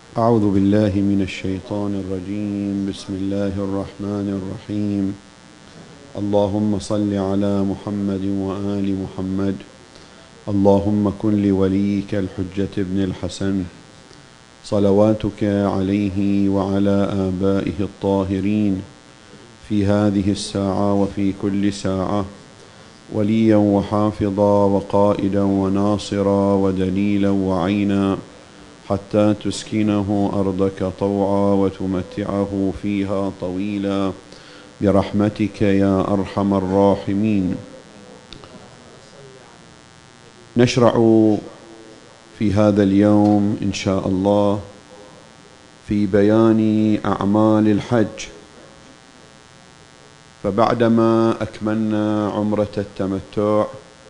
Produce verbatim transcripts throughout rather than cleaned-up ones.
أعوذ بالله من الشيطان الرجيم. بسم الله الرحمن الرحيم. اللهم صل على محمد وآل محمد. اللهم كن لوليك الحجة ابن الحسن صلواتك عليه وعلى آبائه الطاهرين في هذه الساعة وفي كل ساعة وليا وحافظا وقائدا وناصرا ودليلا وعينا، حتى تسكنه أرضك طوعا وتمتعه فيها طويلا برحمتك يا أرحم الراحمين. نشرع في هذا اليوم إن شاء الله في بيان أعمال الحج. فبعدما أكملنا عمرة التمتع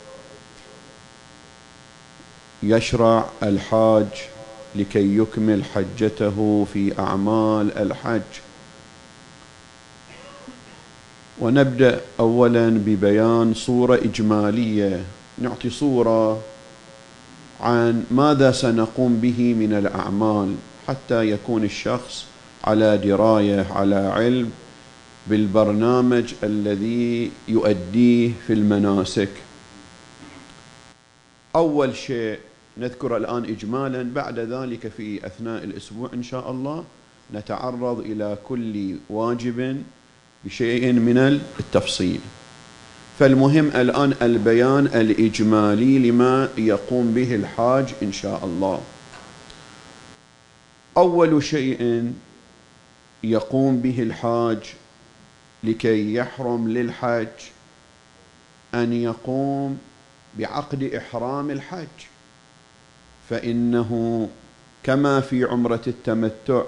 يشرع الحاج لكي يكمل حجته في أعمال الحج. ونبدأ أولا ببيان صورة إجمالية، نعطي صورة عن ماذا سنقوم به من الأعمال حتى يكون الشخص على دراية على علم بالبرنامج الذي يؤديه في المناسك. أول شيء نذكر الآن إجمالا، بعد ذلك في أثناء الأسبوع إن شاء الله نتعرض إلى كل واجب بشيء من التفصيل. فالمهم الآن البيان الإجمالي لما يقوم به الحاج إن شاء الله. أول شيء يقوم به الحاج لكي يحرم للحج أن يقوم بعقد إحرام الحج، فإنه كما في عمرة التمتع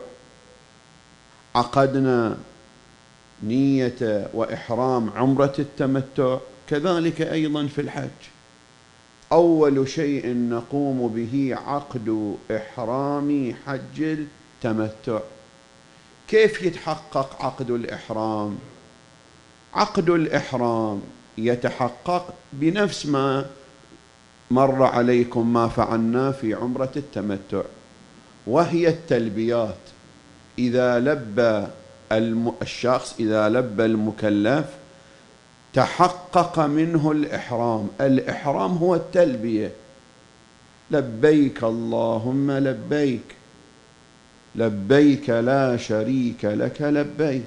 عقدنا نية وإحرام عمرة التمتع، كذلك أيضا في الحج أول شيء نقوم به عقد إحرام حج التمتع. كيف يتحقق عقد الإحرام؟ عقد الإحرام يتحقق بنفس ما مر عليكم ما فعلنا في عمرة التمتع، وهي التلبيات. إذا لبى الشخص إذا لبى المكلف تحقق منه الإحرام. الإحرام هو التلبية، لبيك اللهم لبيك، لبيك لا شريك لك لبيك.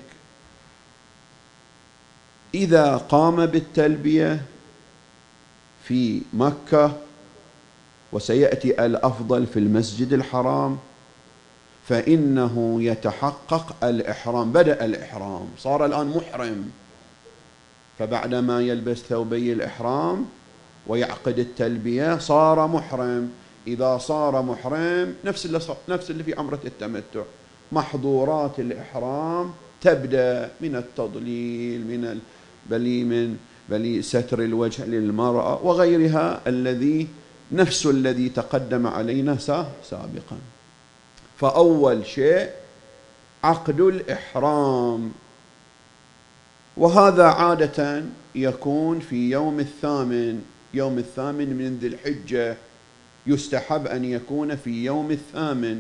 إذا قام بالتلبية في مكة، وسيأتي الأفضل في المسجد الحرام، فإنه يتحقق الإحرام. بدأ الإحرام، صار الآن محرم، فبعدما يلبس ثوبي الإحرام ويعقد التلبية صار محرم. إذا صار محرم نفس اللي, نفس اللي في عمرة التمتع، محظورات الإحرام تبدأ من التضليل، من بلي من بلي ستر الوجه للمرأة وغيرها، الذي نفس الذي تقدم علينا سابقا. فأول شيء عقد الإحرام، وهذا عادة يكون في يوم الثامن يوم الثامن من ذي الحجة. يستحب أن يكون في يوم الثامن،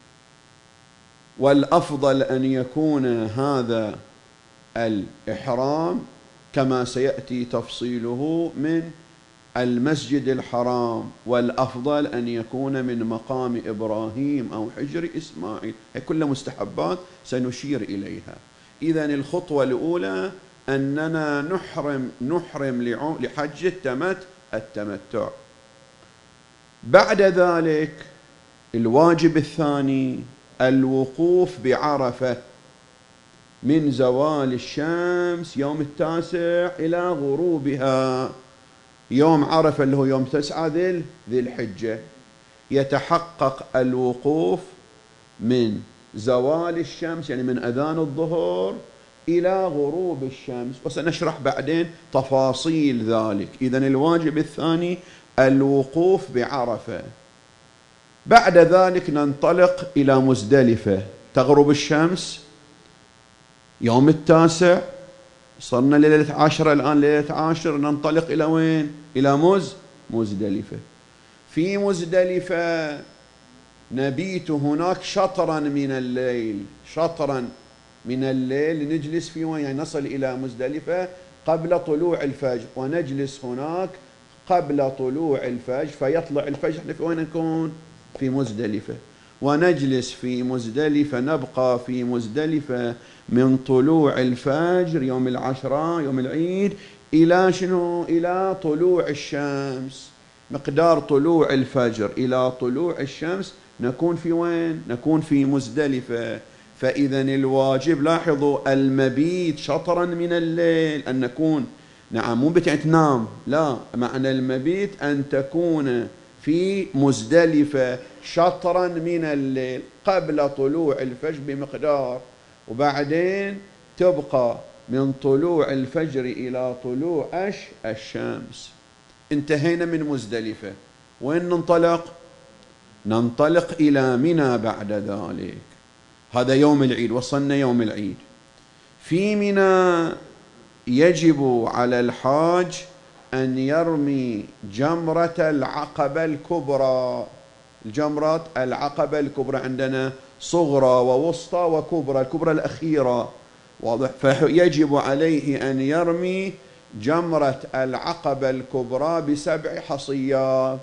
والأفضل أن يكون هذا الإحرام كما سيأتي تفصيله من المسجد الحرام، والأفضل أن يكون من مقام إبراهيم أو حجر إسماعيل. هي كل مستحبات سنشير إليها. إذن الخطوة الأولى أننا نحرم نحرم لحج التمتع. بعد ذلك الواجب الثاني الوقوف بعرفة من زوال الشمس يوم التاسع إلى غروبها. يوم عرفة اللي هو يوم تسعة ذي الحجة يتحقق الوقوف من زوال الشمس، يعني من أذان الظهر إلى غروب الشمس، وسنشرح بعدين تفاصيل ذلك. إذن الواجب الثاني الوقوف بعرفة. بعد ذلك ننطلق إلى مزدلفة، تغرب الشمس يوم التاسع، صرنا ليلة عشرة الآن ليلة عاشر، ننطلق إلى وين؟ إلى مز مزدلفة. في مزدلفة نبيت هناك شطرا من الليل، شطرا من الليل نجلس فيه، يعني نصل إلى مزدلفة قبل طلوع الفجر ونجلس هناك قبل طلوع الفجر، فيطلع الفجر احنا في وين نكون؟ في مزدلفة، ونجلس في مزدلفة، نبقى في مزدلفة من طلوع الفجر يوم العشرة يوم العيد إلى شنو؟ إلى طلوع الشمس. مقدار طلوع الفجر إلى طلوع الشمس نكون في وين؟ نكون في مزدلفة. فإذا الواجب، لاحظوا، المبيت شطرا من الليل، أن نكون، نعم مو بتعني تنام، لا، معنى المبيت أن تكون في مزدلفة شطرا من الليل قبل طلوع الفجر بمقدار، وبعدين تبقى من طلوع الفجر إلى طلوع أش الشمس. انتهينا من مزدلفة، وين ننطلق؟ ننطلق إلى منى بعد ذلك. هذا يوم العيد، وصلنا يوم العيد. في منى يجب على الحاج أن يرمي جمرة العقبة الكبرى. الجمرة العقبة الكبرى عندنا صغرى ووسطى وكبرى، الكبرى الأخيرة، واضح؟ فيجب عليه أن يرمي جمرة العقبة الكبرى بسبع حصيات.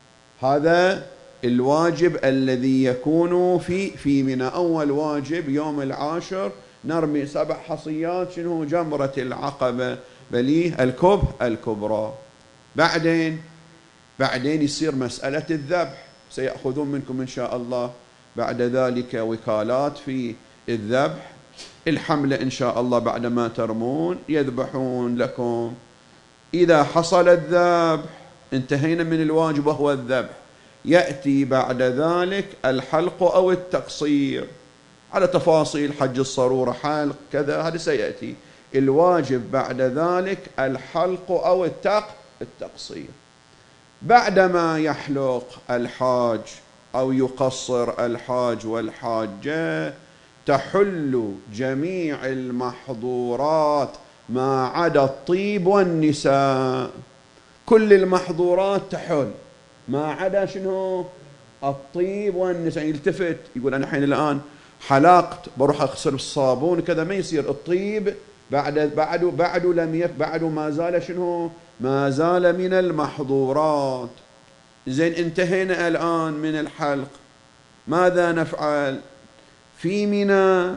هذا الواجب الذي يكون في في منى. أول واجب يوم العاشر نرمي سبع حصيات، شنو؟ جمرة العقبة بليه الكب الكبرى. بعدين بعدين يصير مسألة الذبح، سيأخذون منكم إن شاء الله بعد ذلك وكالات في الذبح. الحملة إن شاء الله بعدما ترمون يذبحون لكم. إذا حصل الذبح انتهينا من الواجب وهو الذبح. يأتي بعد ذلك الحلق أو التقصير، على تفاصيل حج الصرورة، حلق كذا، هذا سيأتي. الواجب بعد ذلك الحلق أو التق التقصير. بعدما يحلق الحاج أو يقصر الحاج والحاجة تحل جميع المحظورات ما عدا الطيب والنساء. كل المحظورات تحل ما عدا شنو؟ الطيب والنساء. يلتفت يقول أنا حين الآن حلقت بروح أغسل بالصابون كذا، ما يصير. الطيب بعد بعد بعد لم يف بعد ما زال شنو؟ ما زال من المحظورات. زين، انتهينا الآن من الحلق. ماذا نفعل؟ في منى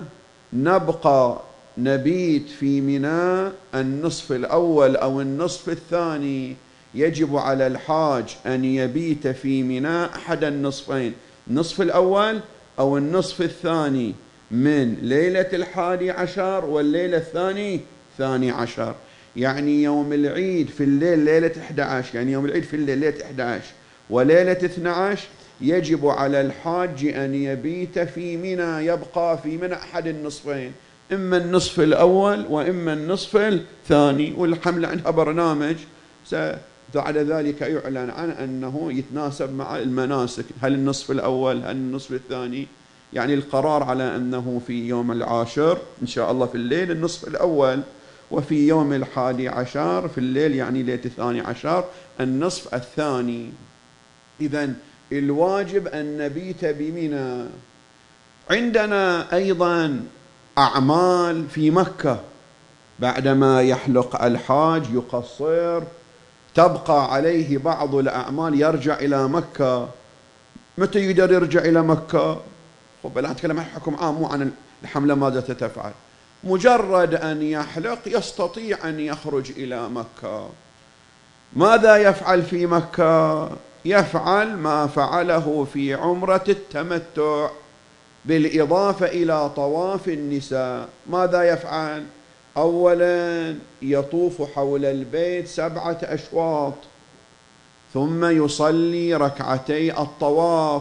نبقى نبيت في منى النصف الأول أو النصف الثاني. يجب على الحاج أن يبيت في منى أحد النصفين، النصف الأول أو النصف الثاني من ليلة الحادي عشر والليلة الثاني ثاني عشر. يعني يوم العيد في الليل ليلة إحدى عشر، يعني يوم العيد في الليل ليلة إحدى عشر وليلة اثنى عشر. يجب على الحاج أن يبيت في منى، يبقى في منى أحد النصفين، إما النصف الأول وإما النصف الثاني. والحملة عندها برنامج بعد ذلك يعلن عن أنه يتناسب مع المناسك، هل النصف الأول هل النصف الثاني. يعني القرار على أنه في يوم العاشر إن شاء الله في الليل النصف الأول، وفي يوم الحادي عشر في الليل يعني ليلة الثاني عشر النصف الثاني. إذن الواجب أن نبيت بمنى. عندنا أيضا أعمال في مكة. بعدما يحلق الحاج يقصر تبقى عليه بعض الأعمال، يرجع إلى مكة. متى يقدر يرجع إلى مكة؟ خب لا أتكلم عن حكم عام، مو عن الحملة ماذا تتفعل. مجرد أن يحلق يستطيع أن يخرج إلى مكة. ماذا يفعل في مكة؟ يفعل ما فعله في عمرة التمتع بالإضافة إلى طواف النساء. ماذا يفعل؟ أولا يطوف حول البيت سبعة أشواط، ثم يصلي ركعتي الطواف،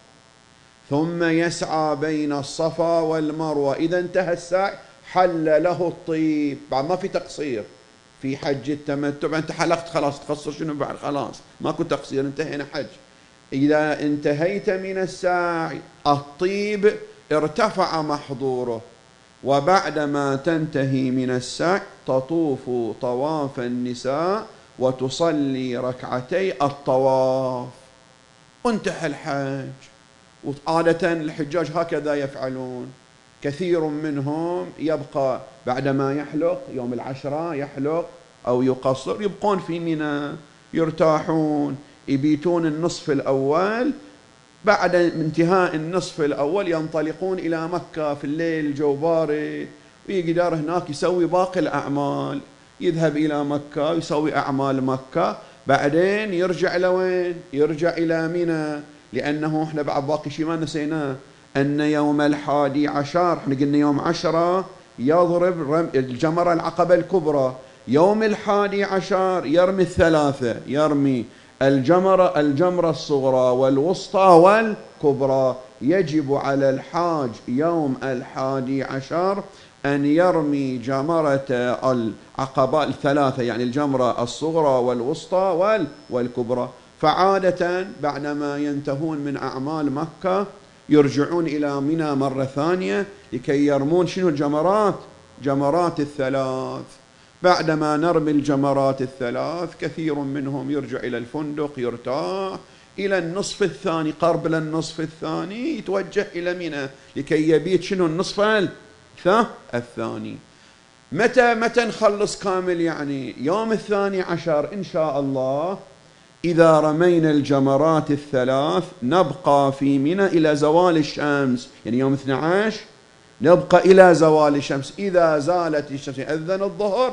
ثم يسعى بين الصفا والمروة. إذا انتهى السعي حل له الطيب. بعد ما في تقصير في حج التمتع، أنت حلقت خلاص، تقصر شنو بعد؟ خلاص ماكو تقصير، انتهينا حج. إذا انتهيت من السعي الطيب ارتفع محظوره، وبعدما تنتهي من السعي تطوف طواف النساء وتصلي ركعتي الطواف، وانتهى الحج. وعادة الحجاج هكذا يفعلون. كثير منهم يبقى بعدما يحلق يوم العشرة يحلق أو يقصر، يبقون في منى يرتاحون، يبيتون النصف الأول، بعد انتهاء النصف الأول ينطلقون إلى مكة في الليل الجو بارد، ويقدر هناك يسوي باقي الأعمال، يذهب إلى مكة ويسوي أعمال مكة، بعدين يرجع لوين؟ يرجع إلى منى، لأنه احنا بعد باقي شيء ما نسيناه، أن يوم الحادي عشر احنا قلنا يوم عشرة يضرب الجمرة العقبة الكبرى، يوم الحادي عشر يرمي الثلاثة، يرمي الجمرة الجمرة الصغرى والوسطى والكبرى. يجب على الحاج يوم الحادي عشر أن يرمي جمرة العقبة الثلاثة، يعني الجمرة الصغرى والوسطى والكبرى. فعادة بعدما ينتهون من أعمال مكة يرجعون إلى منى مرة ثانية لكي يرمون شنو الجمرات؟ جمرات الثلاث. بعدما نرمي الجمرات الثلاث كثير منهم يرجع إلى الفندق يرتاح، إلى النصف الثاني قرب للنصف الثاني يتوجه إلى منى لكي يبيت شنو النصف الثاني. متى متى نخلص كامل؟ يعني يوم الثاني عشر إن شاء الله إذا رمينا الجمرات الثلاث نبقى في منى إلى زوال الشمس، يعني يوم اثني عشر نبقى إلى زوال الشمس. إذا زالت الشمس أذن الظهر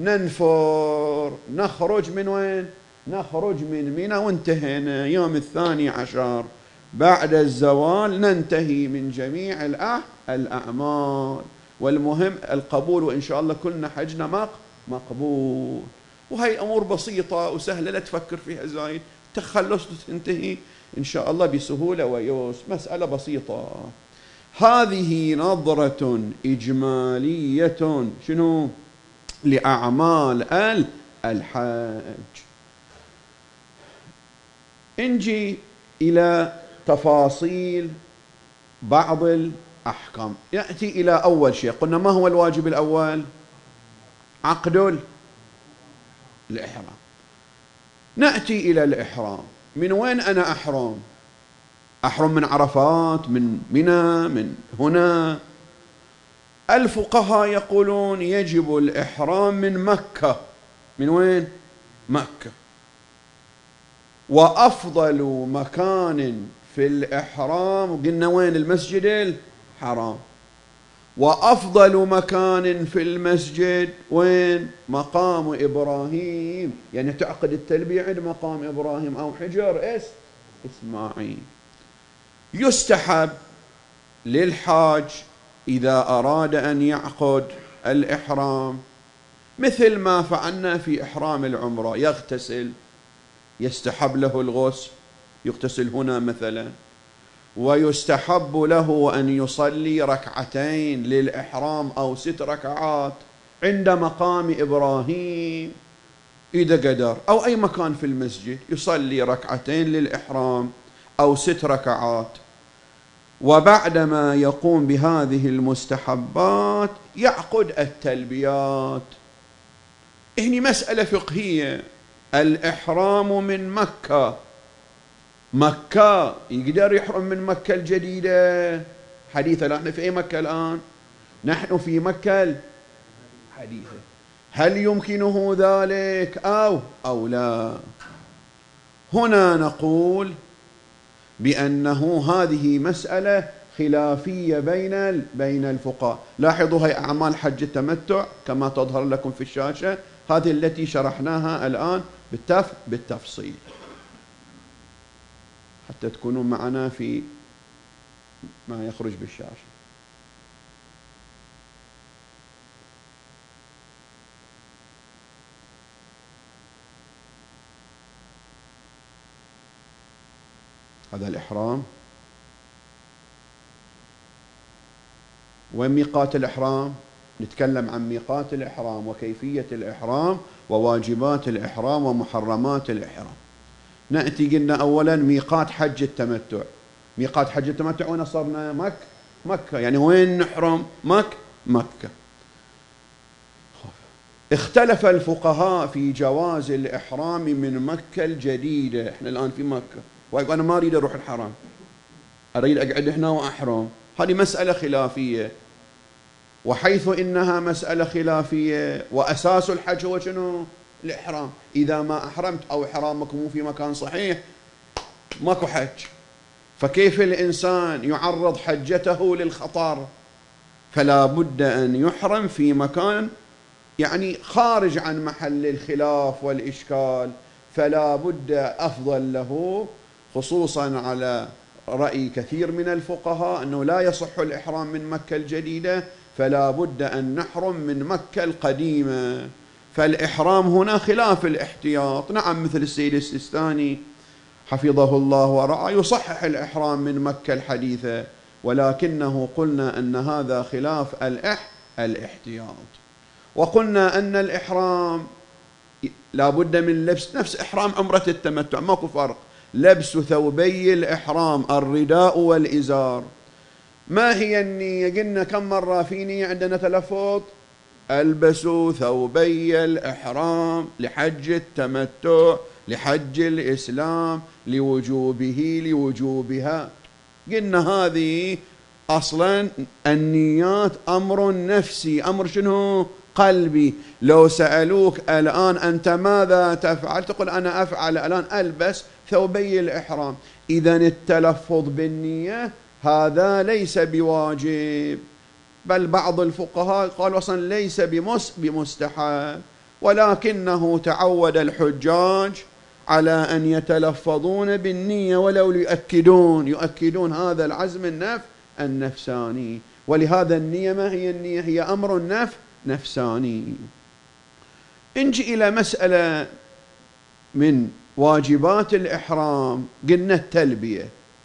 ننفر، نخرج من وين؟ نخرج من منى وانتهينا. يوم الثاني عشر بعد الزوال ننتهي من جميع الأعمال، والمهم القبول، وإن شاء الله كلنا حجنا مقبول. وهي أمور بسيطة وسهلة لا تفكر فيها زايد، تخلص وتنتهي إن شاء الله بسهولة ويسر، مسألة بسيطة. هذه نظرة إجمالية شنو؟ لأعمال الحج. نجي إلى تفاصيل بعض الأحكام. يأتي إلى أول شيء، قلنا ما هو الواجب الأول؟ عقد الإحرام. نأتي إلى الإحرام. من وين أنا أحرم؟ أحرم من عرفات، من منى، من هنا؟ الفقهاء يقولون يجب الإحرام من مكة. من وين؟ مكة. وأفضل مكان في الإحرام قلنا وين؟ المسجد الحرام. وأفضل مكان في المسجد وين؟ مقام إبراهيم، يعني تعقد التلبية عند مقام إبراهيم أو حجر إس إسماعيل. يستحب للحاج إذا أراد أن يعقد الإحرام مثل ما فعلنا في إحرام العمرة، يغتسل، يستحب له الغسل، يغتسل هنا مثلا، ويستحب له أن يصلي ركعتين للإحرام أو ست ركعات عند مقام إبراهيم إذا قدر، أو أي مكان في المسجد يصلي ركعتين للإحرام أو ست ركعات. وبعدما يقوم بهذه المستحبات يعقد التلبيات. هني مسألة فقهية، الإحرام من مكة، مكة يقدر يحرم من مكة الجديدة حديثة، نحن في أي مكة الآن؟ نحن في مكة الحديثة. هل يمكنه ذلك أو أو لا؟ هنا نقول بأنه هذه مسألة خلافية بين بين الفقهاء. لاحظوا هي أعمال حج التمتع كما تظهر لكم في الشاشة، هذه التي شرحناها الآن بالتف بالتفصيل حتى تكونوا معنا في ما يخرج بالشاشة. هذا الإحرام. وميقات الإحرام، نتكلم عن ميقات الإحرام وكيفية الإحرام وواجبات الإحرام ومحرمات الإحرام. نأتي قلنا أولا ميقات حج التمتع. ميقات حج التمتع وين صرنا؟ مكة. مكة يعني وين نحرم؟ مكة. مكة. اختلف الفقهاء في جواز الإحرام من مكة الجديدة. احنا الآن في مكة، وأنا ما أريد أروح الحرم، أريد أقعد هنا وأحرم، هذه مسألة خلافية. وحيث إنها مسألة خلافية وأساس الحج هو شنو؟ الإحرام. إذا ما أحرمت أو إحرامك مو في مكان صحيح ماكو حج. فكيف الإنسان يعرض حجته للخطر؟ فلا بد أن يحرم في مكان يعني خارج عن محل الخلاف والإشكال. فلا بد أفضل له، خصوصا على رأي كثير من الفقهاء، أنه لا يصح الإحرام من مكة الجديدة، فلا بد أن نحرم من مكة القديمة. فالإحرام هنا خلاف الاحتياط. نعم، مثل السيد السيستاني حفظه الله ورعاه يصحح الإحرام من مكة الحديثة، ولكنه قلنا أن هذا خلاف الإح الاحتياط. وقلنا أن الإحرام لا بد من لبس نفس إحرام عمرة التمتع، ماكو فرق، لبس ثوبي الإحرام الرداء والإزار. ما هي النية؟ قلنا كم مرة في نية عندنا تلفظ؟ ألبسوا ثوبي الإحرام لحج التمتع لحج الإسلام لوجوبه لوجوبها. قلنا هذه أصلا النيات أمر نفسي، أمر شنو؟ قلبي. لو سألوك الآن أنت ماذا تفعل؟ تقول أنا أفعل الآن ألبس ثوبي الإحرام. إذن التلفظ بالنية هذا ليس بواجب، بل بعض الفقهاء قالوا أصلا ليس بمستحب، ولكنه تعود الحجاج على أن يتلفظون بالنية ولو يؤكدون يؤكدون هذا العزم النف النفساني. ولهذا النية ما هي النية؟ هي أمر النف نفساني. نجي إلى مسألة من واجبات الإحرام، قلنا التلبية.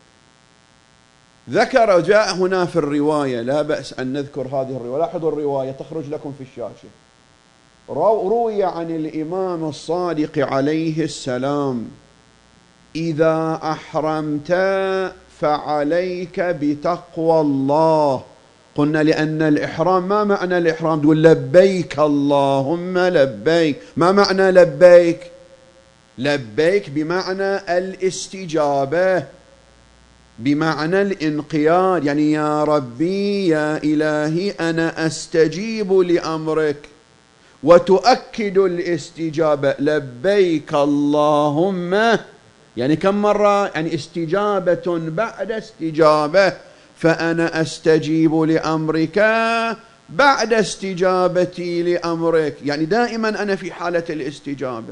ذكر جاء هنا في الرواية، لا بأس أن نذكر هذه الرواية، لاحظوا الرواية تخرج لكم في الشاشة. روي عن الإمام الصادق عليه السلام: إذا أحرمت فعليك بتقوى الله. قلنا لأن الإحرام، ما معنى الإحرام؟ تقول لبيك اللهم لبيك. ما معنى لبيك؟ لبيك بمعنى الاستجابة، بمعنى الانقياد، يعني يا ربي يا إلهي أنا أستجيب لأمرك. وتؤكد الاستجابة لبيك اللهم، يعني كم مرة؟ يعني استجابة بعد استجابة. فأنا أستجيب لأمرك بعد استجابتي لأمرك، يعني دائما أنا في حالة الاستجابة.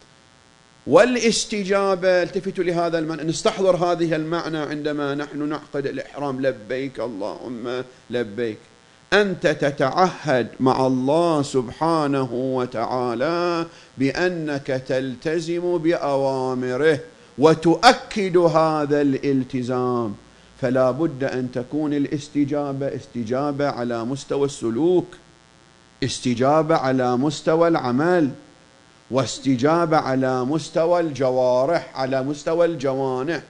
والاستجابة، التفتوا لهذا المعنى، نستحضر هذه المعنى عندما نحن نعقد الإحرام: لبيك اللهم لبيك. أنت تتعهد مع الله سبحانه وتعالى بأنك تلتزم بأوامره وتؤكد هذا الالتزام. فلا بد أن تكون الاستجابة استجابة على مستوى السلوك، استجابة على مستوى العمل، واستجابة على مستوى الجوارح، على مستوى الجوانح.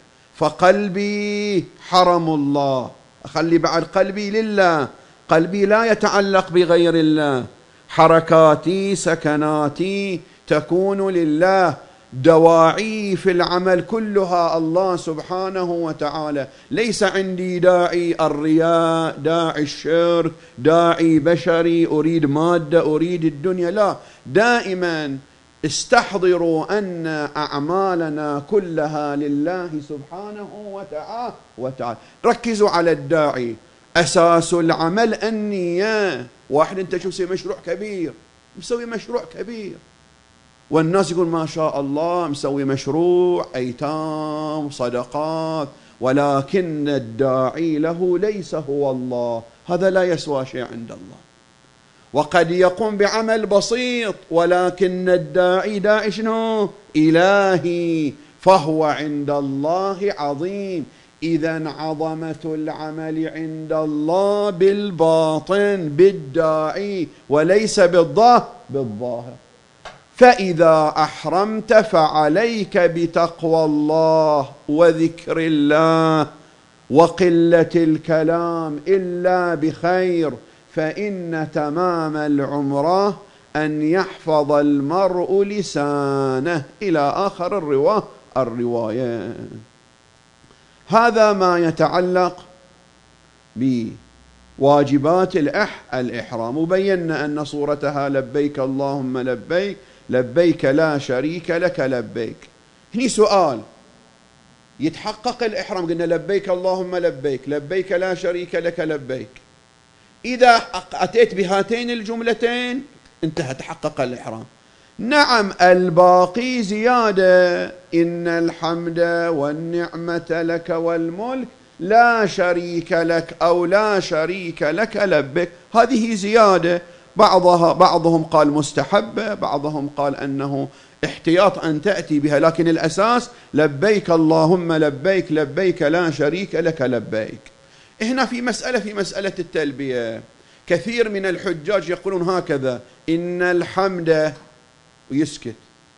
فقلبي حرم الله، أخلي بعد قلبي لله، قلبي لا يتعلق بغير الله. حركاتي سكناتي تكون لله، دواعي في العمل كلها الله سبحانه وتعالى. ليس عندي داعي الرياء، داعي الشرك، داعي بشري أريد مادة أريد الدنيا، لا. دائما استحضروا أن أعمالنا كلها لله سبحانه وتعالى. ركزوا على الداعي. أساس العمل النية. واحد أنت شو مسوي مشروع كبير، مسوي مشروع كبير، والناس يقول ما شاء الله مسوي مشروع أيتام صدقات، ولكن الداعي له ليس هو الله، هذا لا يسوى شيء عند الله. وقد يقوم بعمل بسيط ولكن الداعي داعي شنو؟ إلهي، فهو عند الله عظيم. إذن عظمة العمل عند الله بالباطن بالداعي وليس بالظاهر. فإذا أحرمت فعليك بتقوى الله وذكر الله وقلة الكلام إلا بخير، فإن تمام العمرة أن يحفظ المرء لسانه، إلى آخر الرواية. هذا ما يتعلق بواجبات الإح الإحرام. وبينا أن صورتها لبيك اللهم لبيك لبيك لا شريك لك لبيك. هني سؤال، يتحقق الإحرام، قلنا لبيك اللهم لبيك لبيك لا شريك لك لبيك، إذا أتيت بهاتين الجملتين انتهى تحقق الإحرام. نعم الباقي زيادة، إن الحمد والنعمة لك والملك لا شريك لك أو لا شريك لك لبيك، هذه زيادة. بعضها بعضهم قال مستحبة، بعضهم قال أنه احتياط أن تأتي بها، لكن الأساس لبيك اللهم لبيك لبيك لا شريك لك لبيك. هنا في مسألة في مسألة التلبية، كثير من الحجاج يقولون هكذا: إن الحمد ويسكت،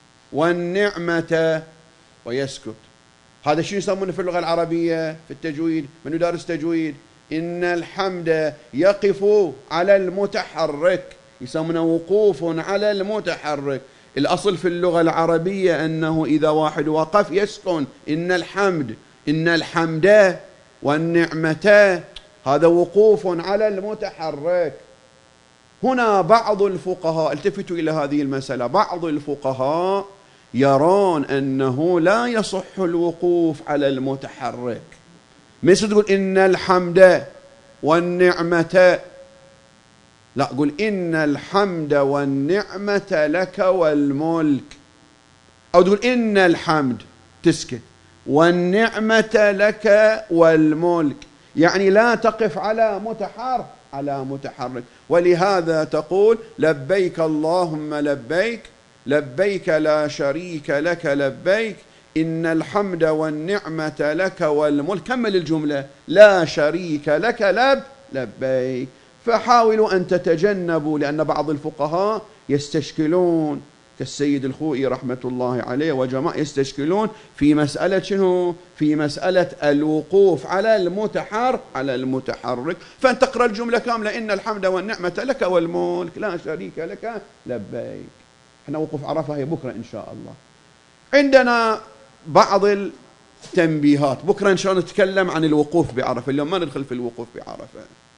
والنعمة ويسكت. هذا شو يسمونه في اللغة العربية في التجويد؟ من يدرس تجويد، إن الحمد يقف على المتحرك، يسمونه وقوف على المتحرك. الأصل في اللغة العربية أنه إذا واحد وقف يسكن، إن الحمد إن الحمد والنعمة، هذا وقوف على المتحرك. هنا بعض الفقهاء، التفتوا إلى هذه المسألة، بعض الفقهاء يرون أنه لا يصح الوقوف على المتحرك. مثل تقول إن الحمد والنعمة، لا، قل إن الحمد والنعمة لك والملك، أو تقول إن الحمد تسكت والنعمة لك والملك، يعني لا تقف على متحرك على متحرك. ولهذا تقول لبيك اللهم لبيك لبيك لا شريك لك لبيك إن الحمد والنعمة لك والملك. كمل الجملة: لا شريك لك لب لبيك. فحاولوا أن تتجنبوا، لأن بعض الفقهاء يستشكلون، كالسيد الخوئي رحمة الله عليه وجماعة، يستشكلون في مسألة شنو؟ في مسألة الوقوف على المتحرك على المتحرك. فأن تقرأ الجملة كاملة: إن الحمد والنعمة لك والملك لا شريك لك لبيك. احنا وقوف عرفة هي بكرة إن شاء الله. عندنا بعض التنبيهات، بكرة إن شاء الله نتكلم عن الوقوف بعرفة، اليوم ما ندخل في الوقوف بعرفة.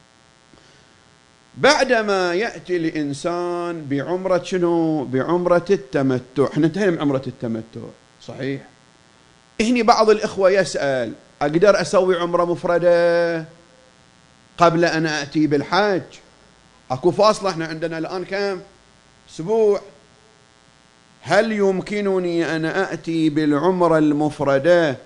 بعدما يأتي الإنسان بعمرة شنو؟ بعمرة التمتع. احنا انتهينا من عمرة التمتع صحيح؟ هني بعض الإخوة يسأل: أقدر أسوي عمرة مفردة قبل أن أتي بالحج؟ أكو فاصلة، احنا عندنا الآن كم أسبوع، هل يمكنني أن أأتي بالعمرة المفردة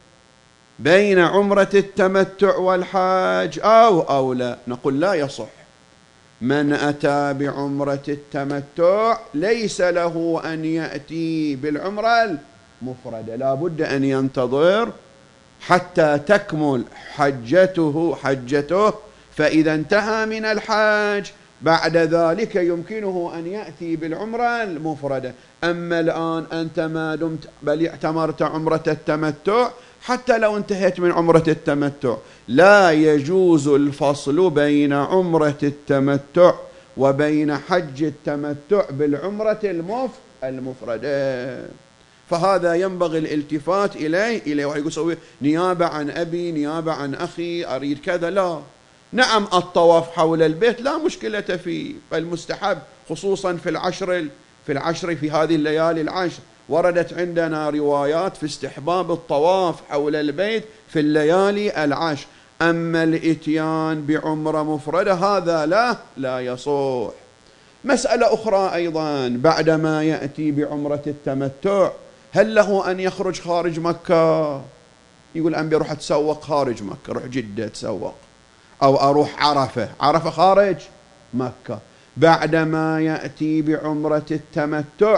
بين عمرة التمتع والحج أو أو لا؟ نقول لا يصح. من أتى بعمرة التمتع ليس له أن يأتي بالعمرة المفردة، لا بد أن ينتظر حتى تكمل حجته حجته فإذا انتهى من الحج بعد ذلك يمكنه أن يأتي بالعمرة المفردة. أما الآن أنت ما دمت بل اعتمرت عمرة التمتع، حتى لو انتهيت من عمرة التمتع لا يجوز الفصل بين عمرة التمتع وبين حج التمتع بالعمرة المف المفردة. فهذا ينبغي الالتفات إليه إليه واحد يقول سوي نيابة عن أبي، نيابة عن أخي، أريد كذا، لا. نعم الطواف حول البيت لا مشكلة فيه، المستحب خصوصا في العشر في العشر في هذه الليالي العشر، وردت عندنا روايات في استحباب الطواف حول البيت في الليالي العشر. أما الإتيان بعمرة مفردة هذا لا لا يصح. مسألة أخرى أيضا، بعدما يأتي بعمرة التمتع هل له أن يخرج خارج مكة؟ يقول أنا بروح أتسوق خارج مكة، أروح جدة أتسوق، أو أروح عرفة، عرفة خارج مكة. بعدما يأتي بعمرة التمتع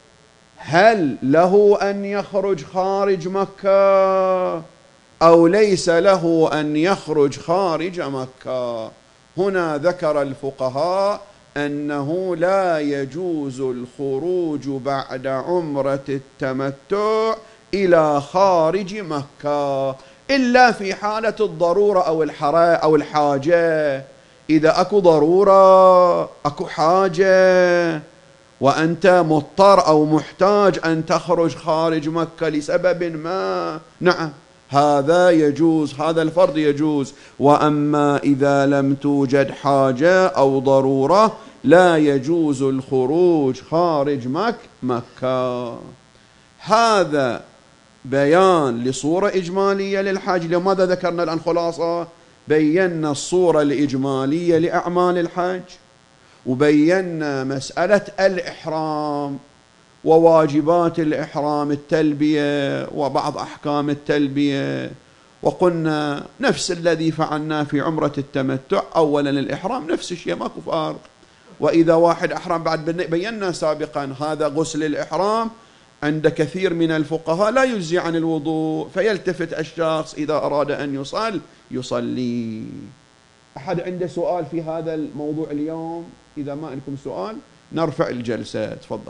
هل له أن يخرج خارج مكة أو ليس له أن يخرج خارج مكة؟ هنا ذكر الفقهاء أنه لا يجوز الخروج بعد عمرة التمتع إلى خارج مكة إلا في حالة الضرورة أو الحراء أو الحاجة. إذا أكو ضرورة أكو حاجة وأنت مضطر أو محتاج أن تخرج خارج مكة لسبب ما، نعم هذا يجوز، هذا الفرض يجوز. وأما إذا لم توجد حاجة أو ضرورة لا يجوز الخروج خارج مك مكة. هذا بيان لصورة إجمالية للحج. لماذا ذكرنا الآن خلاصة؟ بينا الصورة الإجمالية لأعمال الحج، وبينا مسألة الإحرام وواجبات الإحرام، التلبية وبعض أحكام التلبية، وقلنا نفس الذي فعلناه في عمرة التمتع. أولا الإحرام نفس الشيء، ماكو فارق. وإذا واحد أحرم بعد بينا سابقا هذا غسل الإحرام عند كثير من الفقهاء لا يجزي عن الوضوء، فيلتفت الشخص إذا أراد أن يصل يصلي. أحد عنده سؤال في هذا الموضوع اليوم؟ إذا ما عندكم سؤال نرفع الجلسة. تفضل.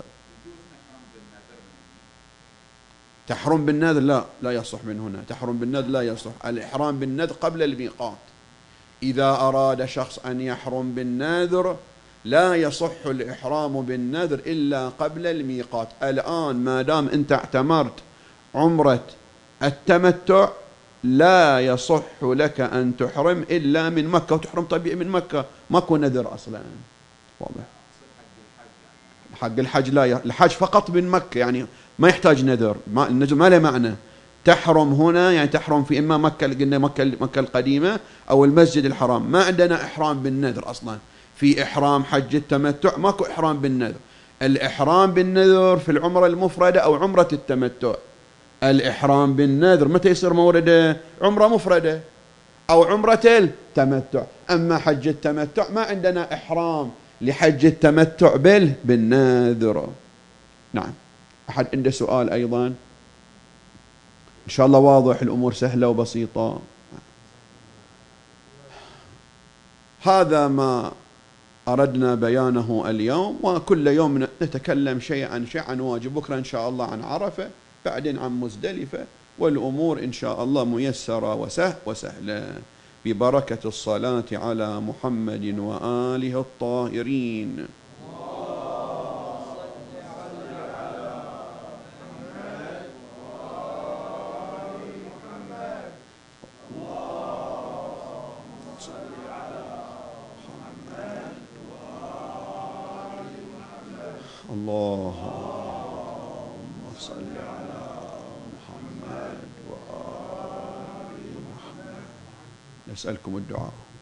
تحرم بالنذر؟ لا لا يصح من هنا. تحرم بالنذر لا يصح. الإحرام بالنذر قبل الميقات. إذا أراد شخص أن يحرم بالنذر لا يصح الإحرام بالنذر إلا قبل الميقات. الآن ما دام أنت اعتمرت عمرة التمتع لا يصح لك أن تحرم إلا من مكة، وتحرم طبيعي من مكة، ماكو نذر أصلا. واضح؟ حق الحج لا ي... الحج فقط من مكة، يعني ما يحتاج نذر. ما النذر ما له معنى. تحرم هنا يعني تحرم في إما مكة، قلنا مكة مكة القديمة أو المسجد الحرام. ما عندنا إحرام بالنذر أصلا. في إحرام حج التمتع ماكو إحرام بالنذر. الإحرام بالنذر في العمرة المفردة أو عمرة التمتع. الإحرام بالنذر متى يصير مورده؟ عمرة مفردة أو عمرة التمتع. أما حج التمتع ما عندنا إحرام لحج التمتع بل بالنذر. نعم. أحد عنده سؤال أيضا؟ إن شاء الله واضح، الأمور سهلة وبسيطة. هذا ما أردنا بيانه اليوم، وكل يوم نتكلم شيء عن شيء، عن واجب. بكرة إن شاء الله عن عرفة، بعدين عن مزدلفة، والأمور إن شاء الله ميسرة وسهل وسهلة ببركة الصلاة على محمد وآله الطاهرين. اللهم صل على محمد وآل محمد. نسألكم الدعاء.